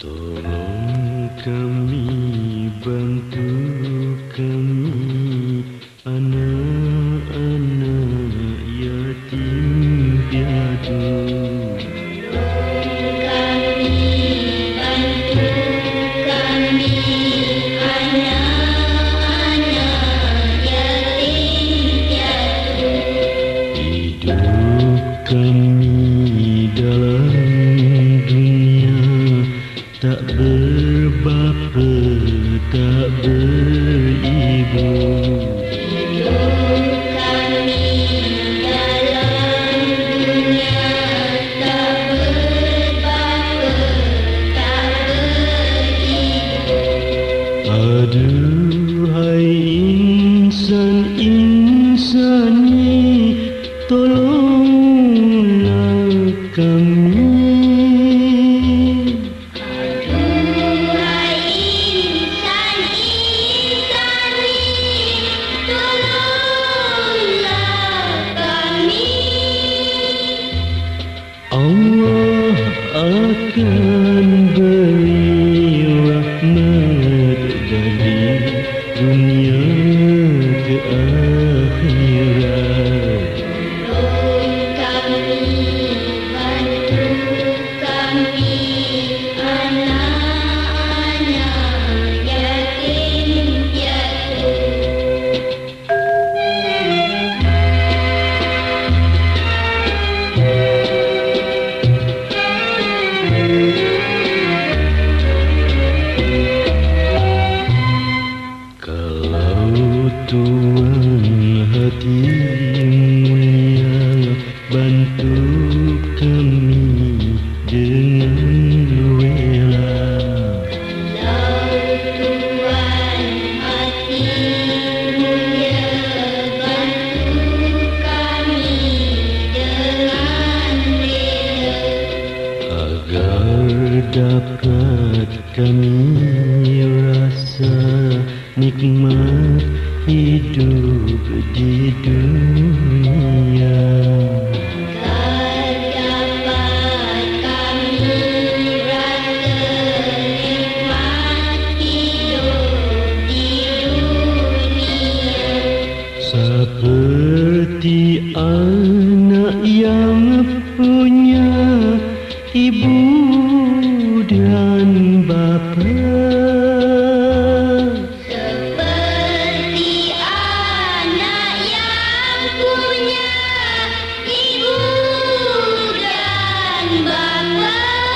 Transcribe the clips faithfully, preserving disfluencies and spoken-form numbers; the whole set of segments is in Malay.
Tolong kami, bantu kami, anak-anak yatim piatu. Tolong kami, bantu kami, anak-anak yatim piatu. Hidup kami dalam dunia tak berbapa, tak beribu. Hidup kami dalam dunia tak berbapa, tak beribu. Aduhai insan-insan ni, tolonglah kami. Aduhai insan-insan ni, tolonglah kami. Allah akan beri rahmat dari dunia ke akhirat. Tolong kami, bantu kami, anak-anak yatim piatu. Kalau Tuhan hati mulia, bantu kami dengan rela. Kalau Tuhan hati mulia, bantu kami dengan rela. Agar dapat kami rasa nikmat hidup di dunia. Agar dapat kami rasa nikmat hidup di dunia. Seperti anak yang punya ibu dan bapa. Seperti anak yang punya ibu dan bapa.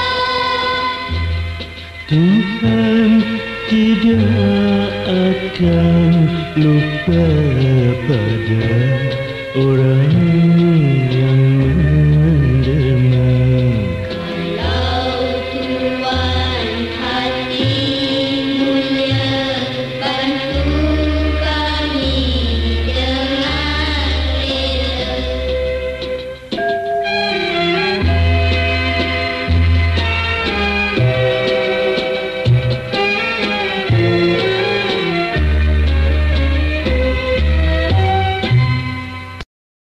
Tuhan tidak akan lupa pada orang